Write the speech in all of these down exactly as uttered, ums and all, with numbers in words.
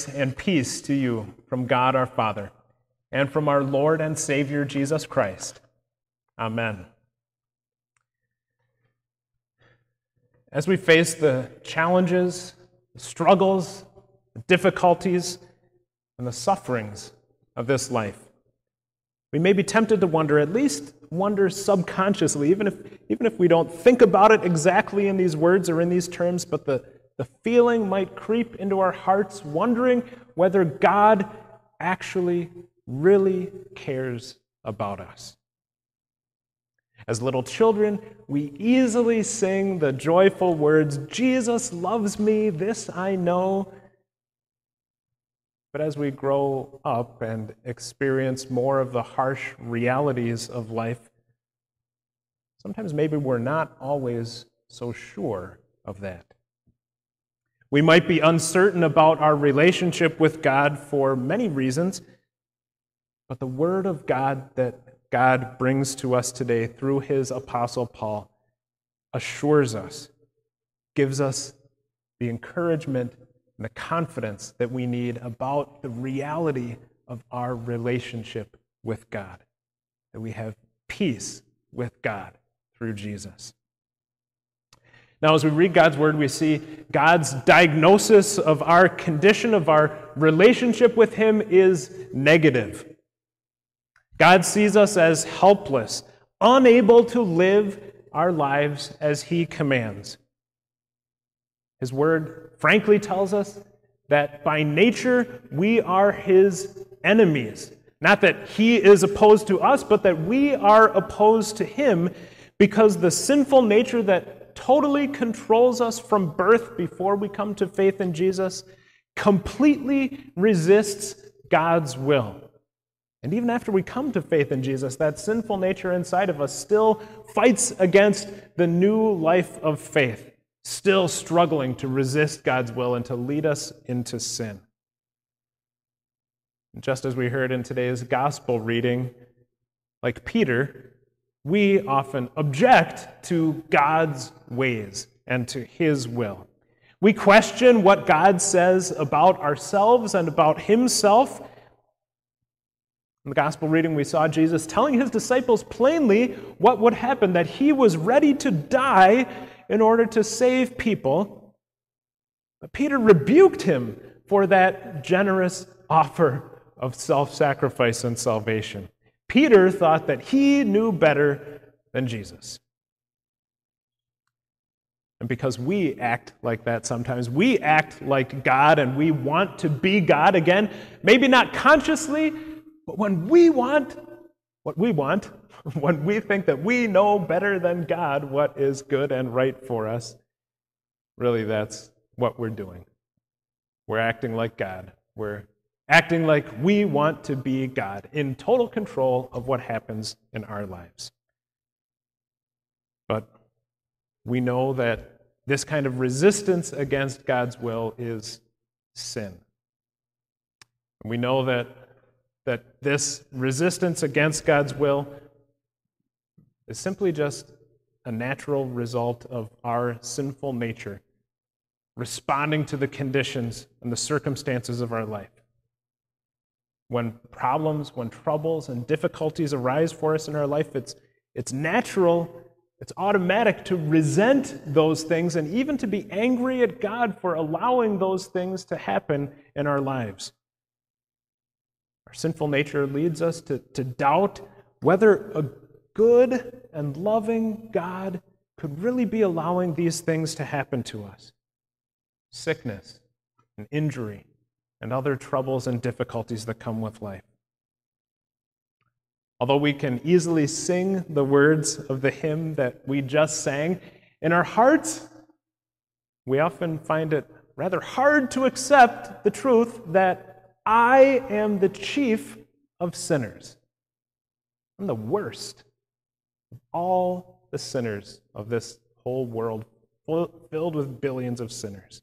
Grace and peace to you from God our Father and from our Lord and Savior Jesus Christ. Amen. As we face the challenges, the struggles, the difficulties, and the sufferings of this life, we may be tempted to wonder, at least wonder subconsciously, even if, even if we don't think about it exactly in these words or in these terms, but the, the feeling might creep into our hearts, wondering whether God actually really cares about us. As little children, we easily sing the joyful words, "Jesus loves me, this I know." But as we grow up and experience more of the harsh realities of life, sometimes maybe we're not always so sure of that. We might be uncertain about our relationship with God for many reasons, but the Word of God that God brings to us today through his Apostle Paul assures us, gives us the encouragement and the confidence that we need about the reality of our relationship with God, that we have peace with God through Jesus. Now, as we read God's Word, we see God's diagnosis of our condition, of our relationship with him, is negative. God sees us as helpless, unable to live our lives as he commands. His Word frankly tells us that by nature we are his enemies. Not that he is opposed to us, but that we are opposed to him because the sinful nature that totally controls us from birth before we come to faith in Jesus completely resists God's will. And even after we come to faith in Jesus, that sinful nature inside of us still fights against the new life of faith, still struggling to resist God's will and to lead us into sin. And just as we heard in today's gospel reading, like Peter, we often object to God's ways and to his will. We question what God says about ourselves and about himself. In the gospel reading, we saw Jesus telling his disciples plainly what would happen, that he was ready to die in order to save people. But Peter rebuked him for that generous offer of self-sacrifice and salvation. Peter thought that he knew better than Jesus. And because we act like that sometimes, we act like God and we want to be God again, maybe not consciously, but when we want what we want, when we think that we know better than God what is good and right for us, really that's what we're doing. We're acting like God. We're acting like we want to be God, in total control of what happens in our lives. But we know that this kind of resistance against God's will is sin. And we know that that this resistance against God's will is simply just a natural result of our sinful nature responding to the conditions and the circumstances of our life. When problems, when troubles and difficulties arise for us in our life, it's, it's natural, it's automatic to resent those things and even to be angry at God for allowing those things to happen in our lives. Our sinful nature leads us to, to doubt whether a good and loving God could really be allowing these things to happen to us. Sickness and injury and other troubles and difficulties that come with life. Although we can easily sing the words of the hymn that we just sang, in our hearts, we often find it rather hard to accept the truth that I am the chief of sinners. I'm the worst of all the sinners of this whole world, filled with billions of sinners.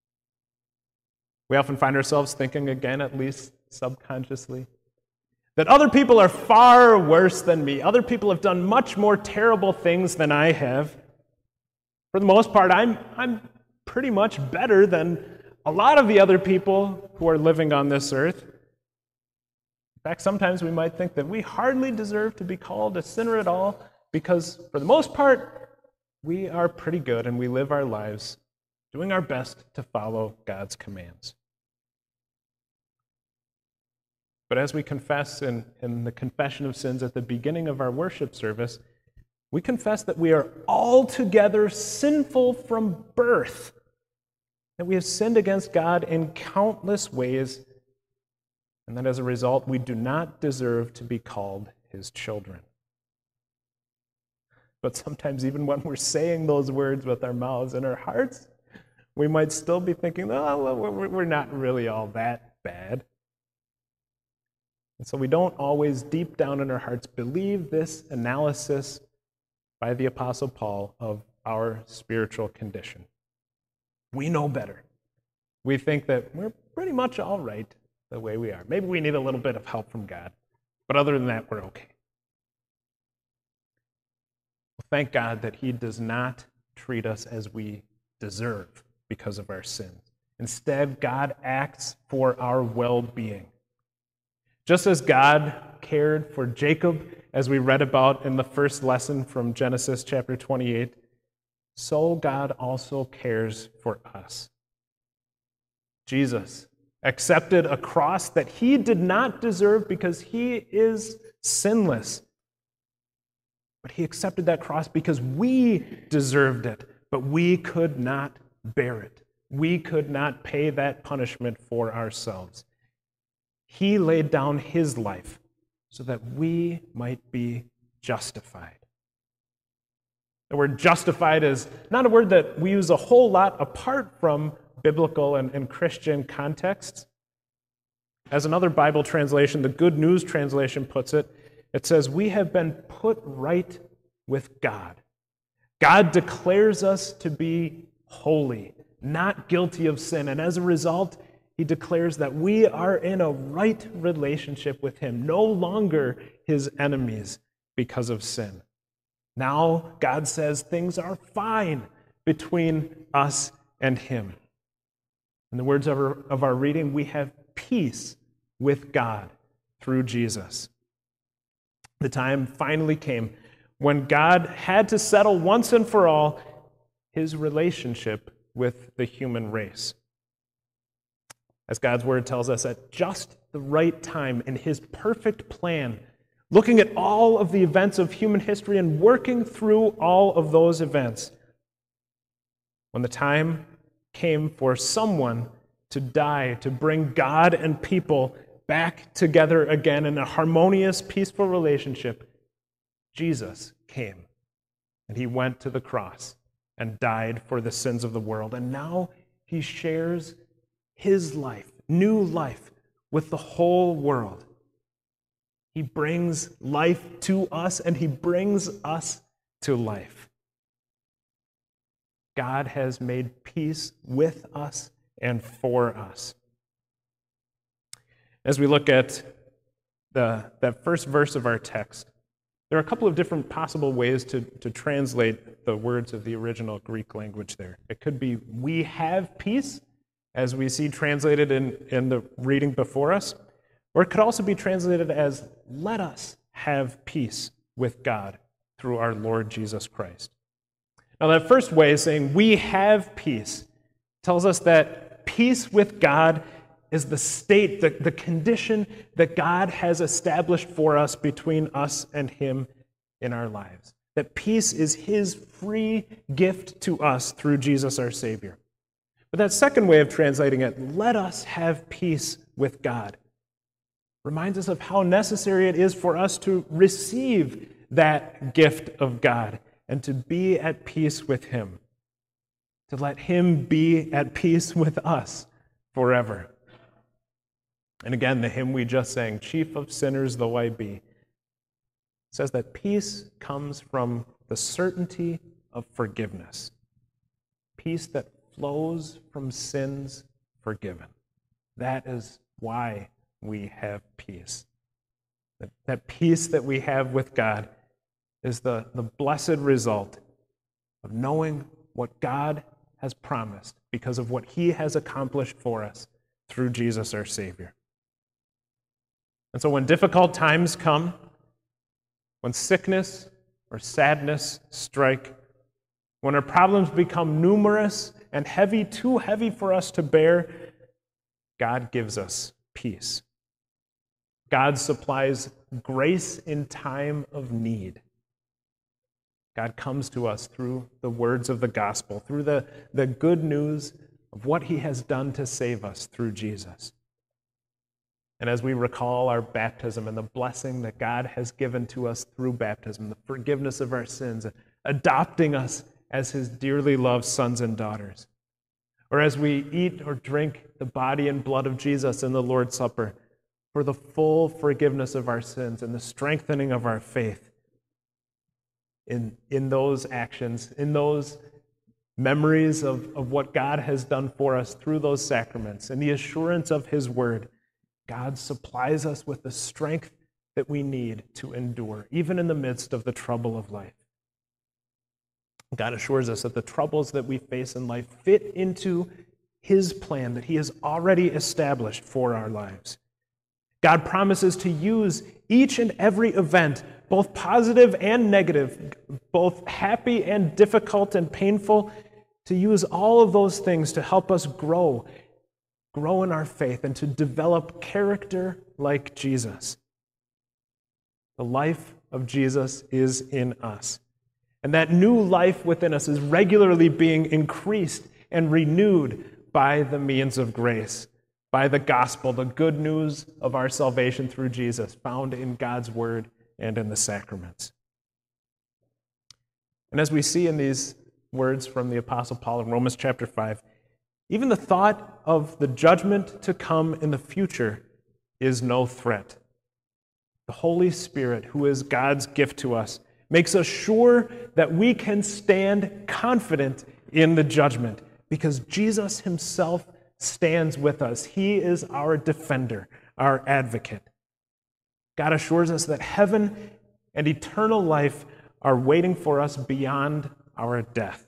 We often find ourselves thinking, again, at least subconsciously, that other people are far worse than me. Other people have done much more terrible things than I have. For the most part, I'm, I'm pretty much better than a lot of the other people who are living on this earth. In fact, sometimes we might think that we hardly deserve to be called a sinner at all because, for the most part, we are pretty good and we live our lives doing our best to follow God's commands. But as we confess in, in the confession of sins at the beginning of our worship service, we confess that we are altogether sinful from birth, that we have sinned against God in countless ways, and that as a result, we do not deserve to be called his children. But sometimes even when we're saying those words with our mouths and our hearts, we might still be thinking, oh, well, we're not really all that bad. And so we don't always, deep down in our hearts, believe this analysis by the Apostle Paul of our spiritual condition. We know better. We think that we're pretty much all right the way we are. Maybe we need a little bit of help from God, but other than that, we're okay. Well, thank God that he does not treat us as we deserve because of our sins. Instead, God acts for our well-being. Just as God cared for Jacob, as we read about in the first lesson from Genesis chapter twenty-eight, so God also cares for us. Jesus accepted a cross that he did not deserve because he is sinless. But he accepted that cross because we deserved it, but we could not bear it. We could not pay that punishment for ourselves. He laid down his life so that we might be justified. The word justified is not a word that we use a whole lot apart from biblical and, and Christian contexts. As another Bible translation, the Good News translation puts it, it says, we have been put right with God. God declares us to be holy, not guilty of sin, and as a result, he declares that we are in a right relationship with him, no longer his enemies because of sin. Now, God says things are fine between us and him. In the words of our, of our reading, we have peace with God through Jesus. The time finally came when God had to settle once and for all his relationship with the human race. As God's word tells us, at just the right time in his perfect plan, looking at all of the events of human history and working through all of those events, when the time came for someone to die, to bring God and people back together again in a harmonious, peaceful relationship, Jesus came, and he went to the cross and died for the sins of the world. And now he shares his life, new life, with the whole world. He brings life to us, and he brings us to life. God has made peace with us and for us. As we look at the, that first verse of our text, there are a couple of different possible ways to, to translate the words of the original Greek language there. It could be, we have peace, as we see translated in, in the reading before us, or it could also be translated as, let us have peace with God through our Lord Jesus Christ. Now, that first way, saying we have peace, tells us that peace with God is the state, the, the condition that God has established for us between us and him in our lives. That peace is his free gift to us through Jesus our Savior. But that second way of translating it, let us have peace with God, reminds us of how necessary it is for us to receive that gift of God and to be at peace with him, to let him be at peace with us forever. And again, the hymn we just sang, Chief of Sinners Though I Be, says that peace comes from the certainty of forgiveness, peace that flows from sins forgiven. That is why we have peace. That, that peace that we have with God is the, the blessed result of knowing what God has promised because of what he has accomplished for us through Jesus our Savior. And so when difficult times come, when sickness or sadness strike, when our problems become numerous and heavy, too heavy for us to bear, God gives us peace. God supplies grace in time of need. God comes to us through the words of the gospel, through the, the good news of what he has done to save us through Jesus. And as we recall our baptism and the blessing that God has given to us through baptism, the forgiveness of our sins, adopting us as his dearly loved sons and daughters, or as we eat or drink the body and blood of Jesus in the Lord's Supper for the full forgiveness of our sins and the strengthening of our faith, in, in those actions, in those memories of, of what God has done for us through those sacraments and the assurance of his word, God supplies us with the strength that we need to endure, even in the midst of the trouble of life. God assures us that the troubles that we face in life fit into his plan that he has already established for our lives. God promises to use each and every event, both positive and negative, both happy and difficult and painful, to use all of those things to help us grow, grow in our faith and to develop character like Jesus. The life of Jesus is in us. And that new life within us is regularly being increased and renewed by the means of grace, by the gospel, the good news of our salvation through Jesus, found in God's word and in the sacraments. And as we see in these words from the Apostle Paul in Romans chapter five, even the thought of the judgment to come in the future is no threat. The Holy Spirit, who is God's gift to us, makes us sure that we can stand confident in the judgment because Jesus himself stands with us. He is our defender, our advocate. God assures us that heaven and eternal life are waiting for us beyond our death.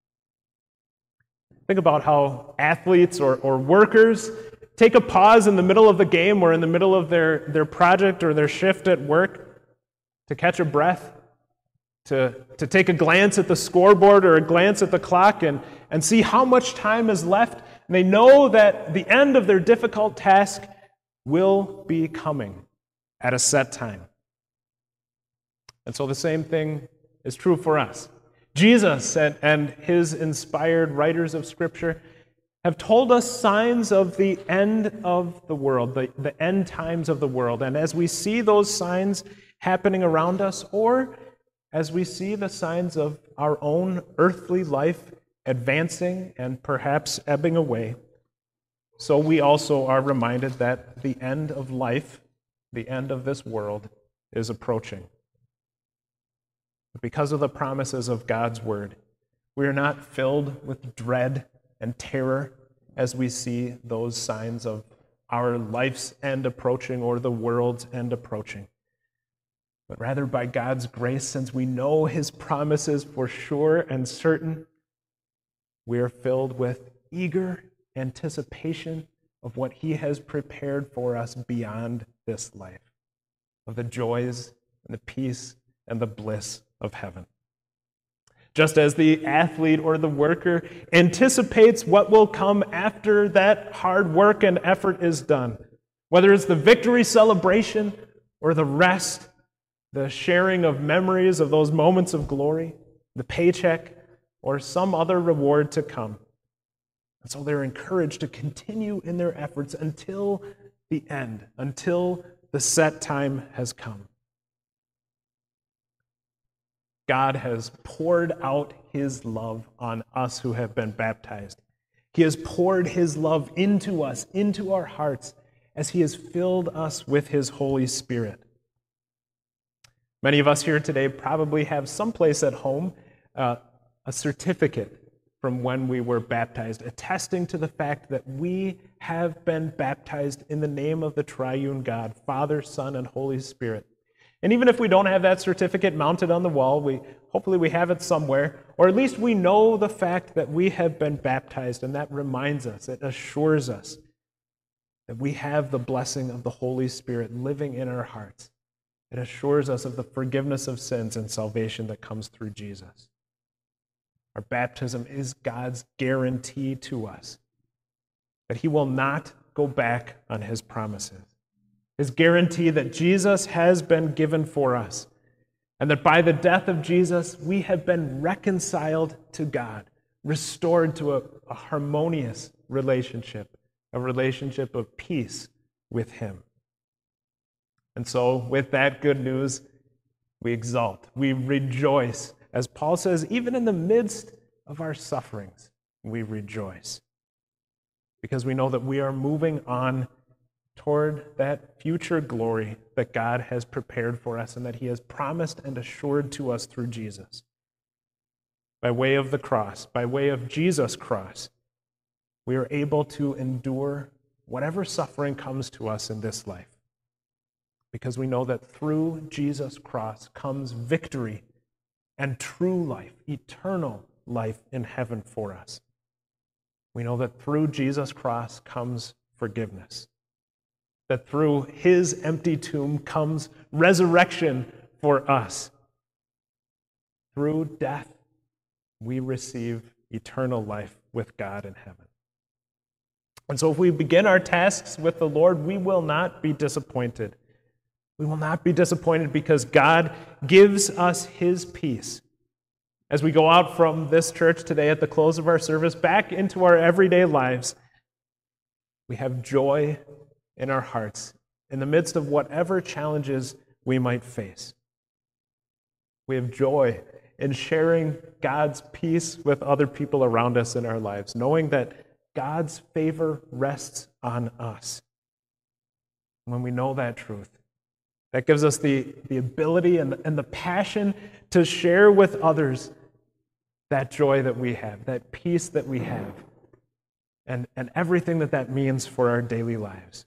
Think about how athletes or, or workers take a pause in the middle of the game or in the middle of their, their project or their shift at work to catch a breath, to, to take a glance at the scoreboard or a glance at the clock and, and see how much time is left. And they know that the end of their difficult task will be coming at a set time. And so the same thing is true for us. Jesus and, and his inspired writers of Scripture have told us signs of the end of the world, the, the end times of the world. And as we see those signs happening around us, or as we see the signs of our own earthly life advancing and perhaps ebbing away, so we also are reminded that the end of life, the end of this world, is approaching. Because of the promises of God's word, we are not filled with dread and terror as we see those signs of our life's end approaching or the world's end approaching. But rather by God's grace, since we know his promises for sure and certain, we are filled with eager anticipation of what he has prepared for us beyond this life, of the joys and the peace and the bliss of heaven. Just as the athlete or the worker anticipates what will come after that hard work and effort is done, whether it's the victory celebration or the rest, the sharing of memories of those moments of glory, the paycheck, or some other reward to come. And so they're encouraged to continue in their efforts until the end, until the set time has come. God has poured out his love on us who have been baptized. He has poured his love into us, into our hearts, as he has filled us with his Holy Spirit. Many of us here today probably have someplace at home uh, a certificate from when we were baptized, attesting to the fact that we have been baptized in the name of the triune God, Father, Son, and Holy Spirit. And even if we don't have that certificate mounted on the wall, we hopefully we have it somewhere, or at least we know the fact that we have been baptized, and that reminds us, it assures us that we have the blessing of the Holy Spirit living in our hearts. It assures us of the forgiveness of sins and salvation that comes through Jesus. Our baptism is God's guarantee to us that he will not go back on his promises. His guarantee that Jesus has been given for us, and that by the death of Jesus, we have been reconciled to God, restored to a, a harmonious relationship, a relationship of peace with him. And so, with that good news, we exult, we rejoice. As Paul says, even in the midst of our sufferings, we rejoice. Because we know that we are moving on toward that future glory that God has prepared for us and that he has promised and assured to us through Jesus. By way of the cross, by way of Jesus' cross, we are able to endure whatever suffering comes to us in this life. Because we know that through Jesus' cross comes victory and true life, eternal life in heaven for us. We know that through Jesus' cross comes forgiveness. That through his empty tomb comes resurrection for us. Through death, we receive eternal life with God in heaven. And so if we begin our tasks with the Lord, we will not be disappointed. We will not be disappointed because God gives us his peace. As we go out from this church today at the close of our service back into our everyday lives, we have joy in our hearts in the midst of whatever challenges we might face. We have joy in sharing God's peace with other people around us in our lives, knowing that God's favor rests on us. When we know that truth, that gives us the, the ability and, and the passion to share with others that joy that we have, that peace that we have, and, and everything that that means for our daily lives.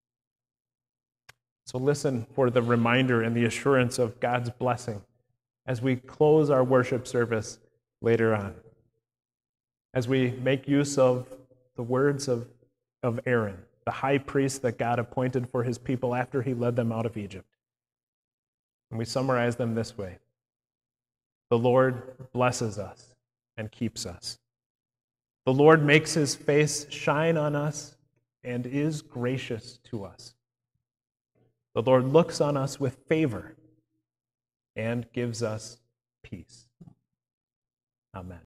So listen for the reminder and the assurance of God's blessing as we close our worship service later on, as we make use of the words of, of Aaron, the high priest that God appointed for his people after he led them out of Egypt. And we summarize them this way: the Lord blesses us and keeps us. The Lord makes his face shine on us and is gracious to us. The Lord looks on us with favor and gives us peace. Amen.